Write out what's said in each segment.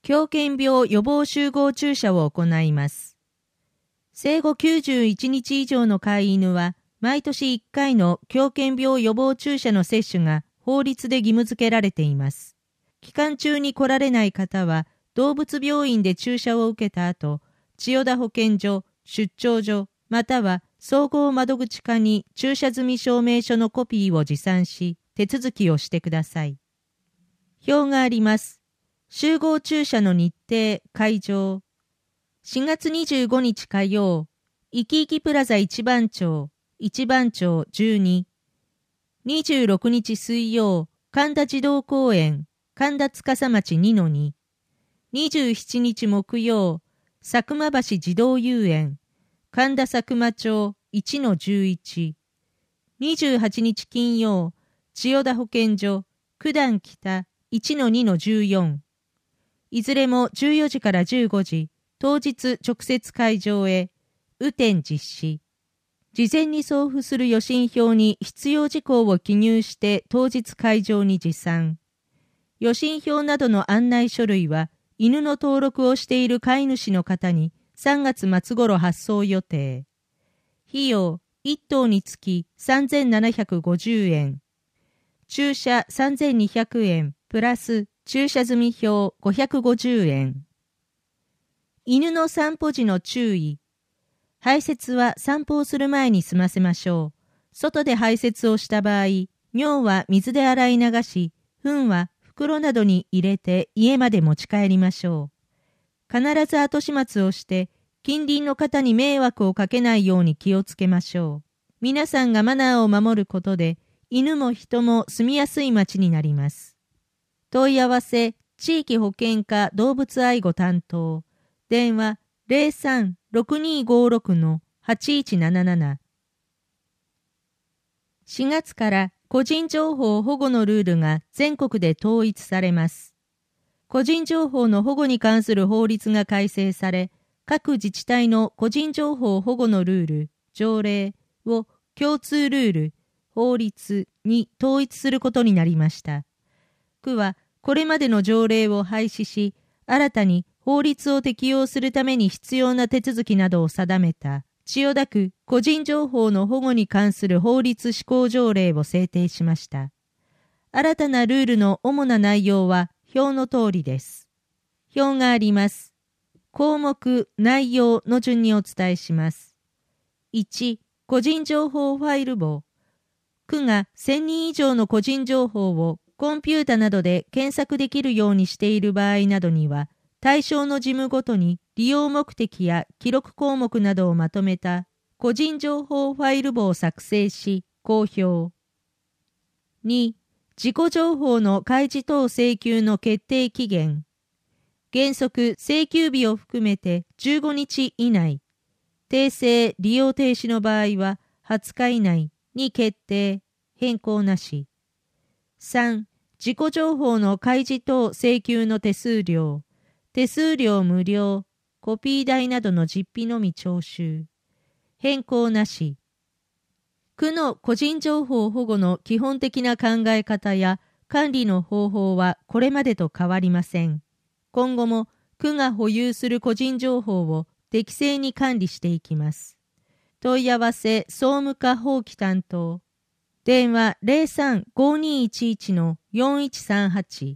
狂犬病予防集合注射を行います。生後91日以上の飼い犬は、毎年1回の狂犬病予防注射の接種が法律で義務付けられています。期間中に来られない方は、動物病院で注射を受けた後、千代田保健所、出張所、または総合窓口課に注射済み証明書のコピーを持参し、手続きをしてください。表があります。集合注射の日程、会場。4月25日火曜、いきいきプラザ一番町12。26日水曜、神田児童公園、神田司町2-2。27日木曜、佐久間橋児童遊園、神田佐久間町 1-11。28日金曜、千代田保健所、九段北 1-2-14。いずれも14時から15時、当日直接会場へ、雨天実施。事前に送付する予診票に必要事項を記入して当日会場に持参。予診票などの案内書類は、犬の登録をしている飼い主の方に3月末頃発送予定。費用、1頭につき3750円。注射3200円、プラス注射済み票550円。犬の散歩時の注意。排泄は散歩をする前に済ませましょう。外で排泄をした場合、尿は水で洗い流し、糞は袋などに入れて家まで持ち帰りましょう。必ず後始末をして、近隣の方に迷惑をかけないように気をつけましょう。皆さんがマナーを守ることで、犬も人も住みやすい街になります。問い合わせ、地域保健課動物愛護担当。電話03-6256-8177。4月から個人情報保護のルールが全国で統一されます。個人情報の保護に関する法律が改正され、各自治体の個人情報保護のルール、条例を共通ルール、法律に統一することになりました。区はこれまでの条例を廃止し、新たに法律を適用するために必要な手続きなどを定めた千代田区個人情報の保護に関する法律施行条例を制定しました。新たなルールの主な内容は表の通りです。表があります。項目、内容の順にお伝えします。1、個人情報ファイル簿。区が1000人以上の個人情報をコンピュータなどで検索できるようにしている場合などには、対象の事務ごとに利用目的や記録項目などをまとめた個人情報ファイル簿を作成し、公表。2、自己情報の開示等請求の決定期限。原則請求日を含めて15日以内。訂正利用停止の場合は20日以内に決定、変更なし。3、自己情報の開示等請求の手数料。手数料無料、コピー代などの実費のみ徴収。変更なし。区の個人情報保護の基本的な考え方や管理の方法はこれまでと変わりません。今後も区が保有する個人情報を適正に管理していきます。問い合わせ総務課法規担当。電話03-5211-4138。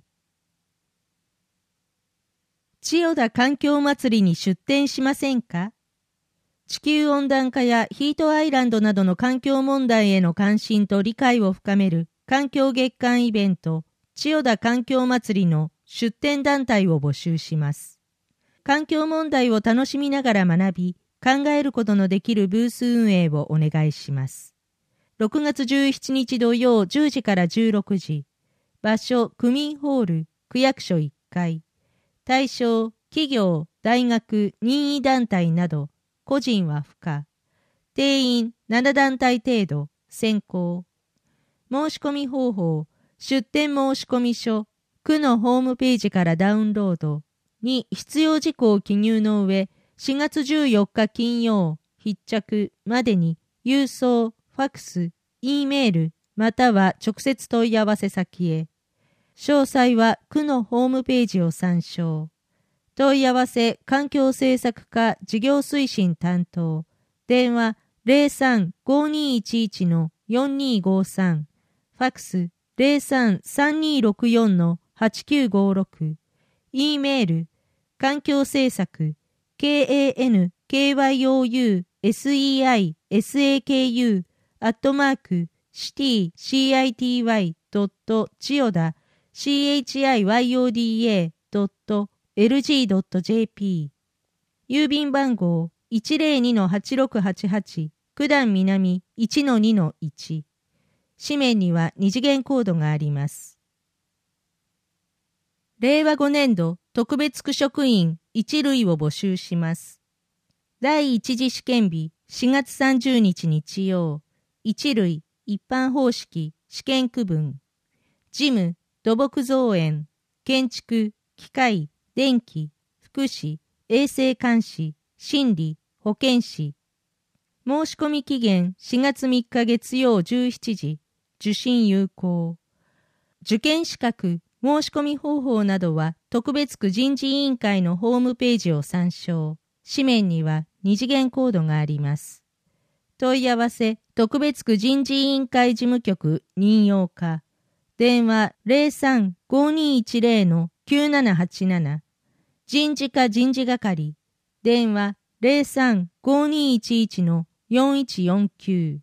千代田環境祭りに出展しませんか？地球温暖化やヒートアイランドなどの環境問題への関心と理解を深める環境月間イベント、千代田環境祭りの出展団体を募集します。環境問題を楽しみながら学び、考えることのできるブース運営をお願いします。6月17日土曜10時から16時。場所、区民ホール、区役所1階。対象、企業、大学、任意団体など、個人は不可。定員7団体程度、先行。申し込み方法、出展申込書、区のホームページからダウンロード。に必要事項を記入の上、4月14日金曜、必着までに、郵送、ファックス、Eメール、または直接問い合わせ先へ。詳細は区のホームページを参照。 問い合わせ環境政策課事業推進担当。電話03-5211-4253。ファックス03-3264-8956。E メール環境政策 kankyousiacaku@chiyoda.lg.jp 郵便番号 102-8688 九段南 1-2-1。紙面には二次元コードがあります。令和5年度特別区職員1類を募集します。第一次試験日4月30日日曜。1類一般方式試験区分。事務、土木造園、建築、機械、電気、福祉、衛生監視、心理、保健師。申し込み期限4月3日月曜17時。受信有効。受験資格、申し込み方法などは特別区人事委員会のホームページを参照。紙面には二次元コードがあります。問い合わせ特別区人事委員会事務局任用課。電話03-5210-9787。人事課人事係。電話03-5211-4149。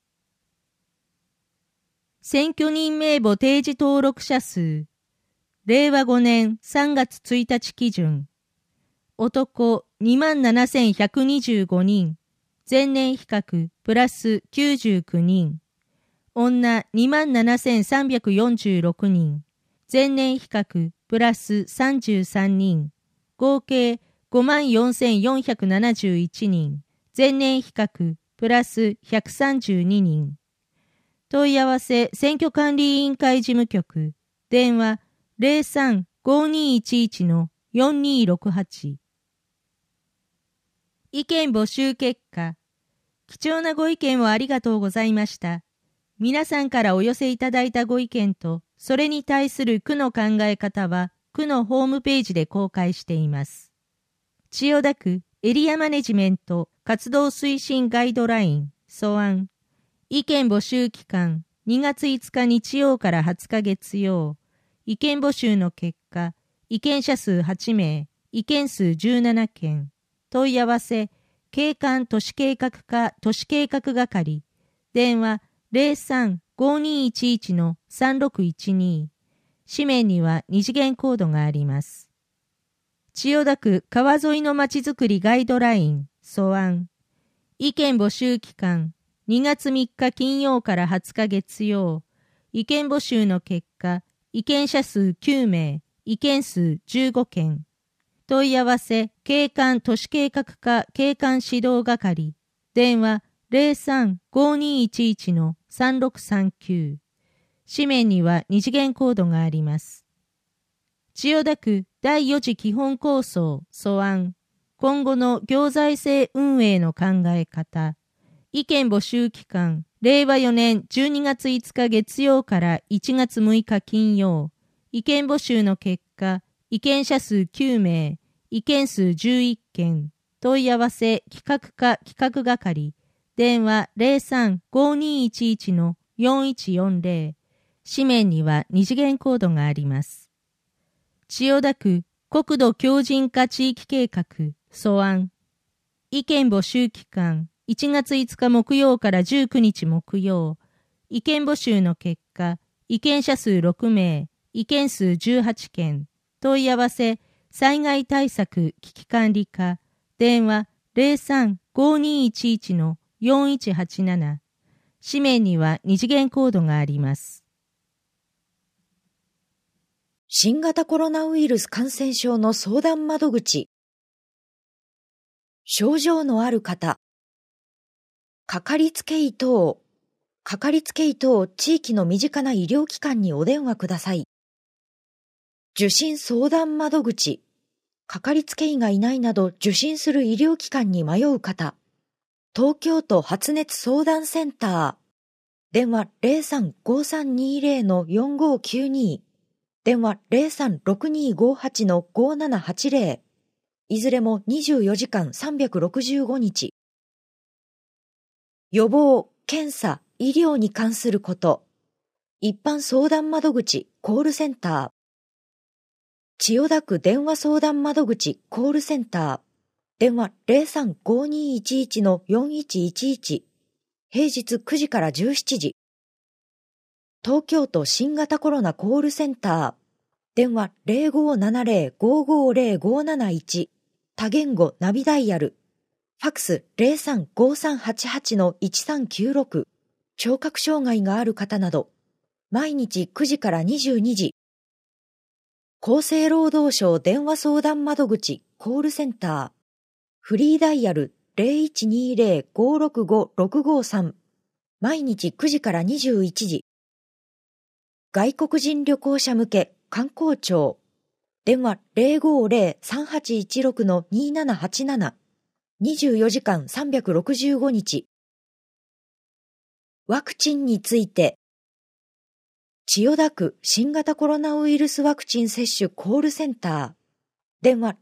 選挙人名簿定時登録者数。令和5年3月1日基準。男27,125人。前年比較プラス99人。女27,346人。前年比較プラス33人。合計54,471人。前年比較プラス132人。問い合わせ選挙管理委員会事務局。電話03-5211-4268。意見募集結果。貴重なご意見をありがとうございました。皆さんからお寄せいただいたご意見と、それに対する区の考え方は、区のホームページで公開しています。千代田区エリアマネジメント活動推進ガイドライン素案。意見募集期間2月5日日曜から20日月曜。意見募集の結果、意見者数8名、意見数17件。問い合わせ、景観都市計画課都市計画係。電話03-5211-3612。紙面には二次元コードがあります。千代田区川沿いのまちづくりガイドライン素案。意見募集期間2月3日金曜から20日月曜。意見募集の結果、意見者数9名、意見数15件。問い合わせ、景観都市計画課景観指導係。電話03-5211-3639。紙面には二次元コードがあります。千代田区第4次基本構想素案。今後の行財政運営の考え方。意見募集期間。令和4年12月5日月曜から1月6日金曜。意見募集の結果、意見者数9名、意見数11件。問い合わせ企画課企画係。電話03-5211-4140。紙面には二次元コードがあります。千代田区国土強靭化地域計画素案。意見募集期間1月5日木曜から19日木曜。意見募集の結果、意見者数6名、意見数18件。問い合わせ災害対策危機管理課。電話03-5211-4187。紙面には二次元コードがあります。 新型コロナウイルス感染症の相談窓口。症状のある方。かかりつけ医等地域の身近な医療機関にお電話ください。受診相談窓口。かかりつけ医がいないなど受診する医療機関に迷う方。東京都発熱相談センター。電話03-5320-4592。電話03-6258-5780。 いずれも24時間365日。予防、検査、医療に関すること。一般相談窓口、コールセンター。千代田区電話相談窓口、コールセンター。電話03-5211-4111。平日9時から17時。東京都新型コロナコールセンター。電話0570-550-571。多言語ナビダイヤル。ファクス03-5388-1396。聴覚障害がある方など。毎日9時から22時。厚生労働省電話相談窓口コールセンター。フリーダイヤル0120-565-653。毎日9時から21時。外国人旅行者向け観光庁。電話050-3816-2787。24時間365日。ワクチンについて。千代田区新型コロナウイルスワクチン接種コールセンター。電話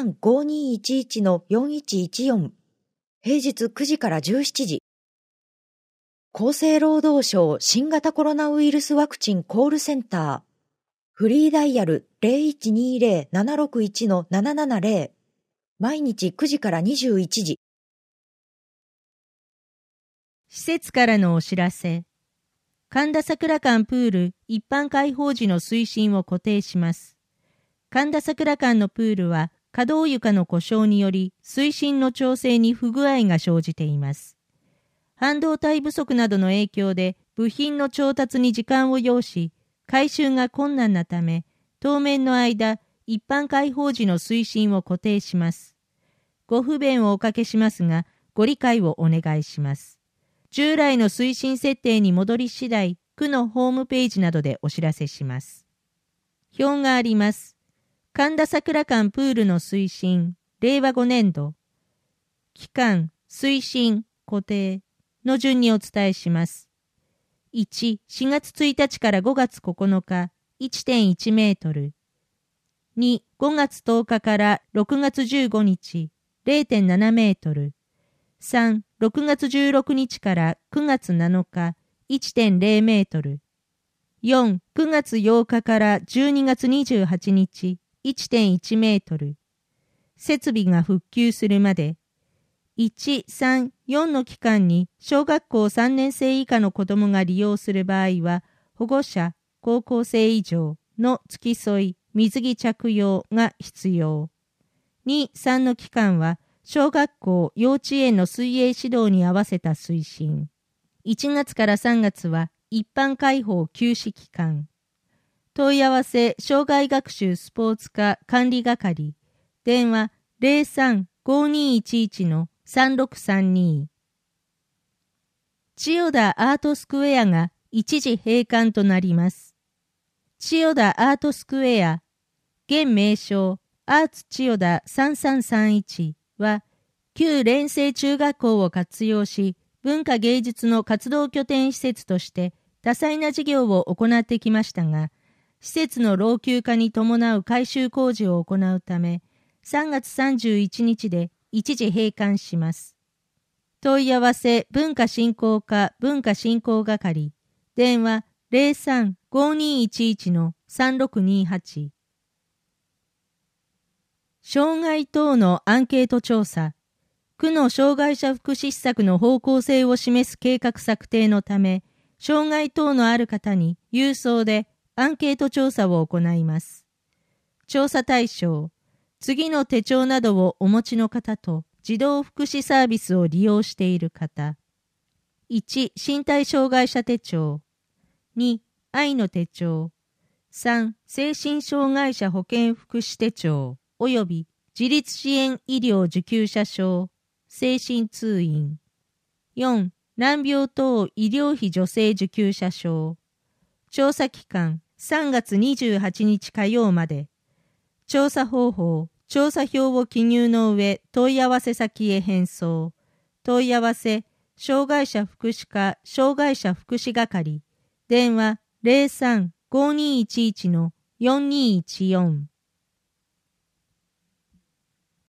03-5211-4114。平日9時から17時。厚生労働省新型コロナウイルスワクチンコールセンター。フリーダイヤル0120-761-770。毎日9時から21時。 施設からのお知らせ。神田桜館プール一般開放時の水深を固定します。神田桜館のプールは可動床の故障により水深の調整に不具合が生じています。半導体不足などの影響で部品の調達に時間を要し、回収が困難なため、当面の間、一般開放時の水深を固定します。ご不便をおかけしますが、ご理解をお願いします。従来の水深設定に戻り次第、区のホームページなどでお知らせします。表があります。神田桜館プールの水深、令和5年度。期間、水深、固定の順にお伝えします。1、4月1日から5月9日、1.1 メートル。2、5月10日から6月15日、0.7 メートル。3、6月16日から9月7日、1.0 メートル。4、9月8日から12月28日、1.1 メートル。設備が復旧するまで、1、3、4の期間に小学校3年生以下の子どもが利用する場合は、保護者、高校生以上の付き添い、水着着用が必要。2、3の期間は、小学校、幼稚園の水泳指導に合わせた推進。1月から3月は、一般開放休止期間。問い合わせ、障害学習スポーツ課管理係。電話03-5211-3632。千代田アートスクエアが一時閉館となります。千代田アートスクエア、現名称アーツ千代田3331は、旧連成中学校を活用し、文化芸術の活動拠点施設として多彩な事業を行ってきましたが、施設の老朽化に伴う改修工事を行うため、3月31日で一時閉館します。問い合わせ文化振興課文化振興係。電話03-5211-3628。障害等のアンケート調査。区の障害者福祉施策の方向性を示す計画策定のため、障害等のある方に郵送でアンケート調査を行います。調査対象、次の手帳などをお持ちの方と児童福祉サービスを利用している方。1、身体障害者手帳。2、愛の手帳。3、精神障害者保健福祉手帳および自立支援医療受給者証、精神通院。4、難病等医療費助成受給者証。調査期間3月28日火曜まで。調査方法、調査票を記入の上、問い合わせ先へ返送。問い合わせ、障害者福祉課障害者福祉係。電話03-5211-4214。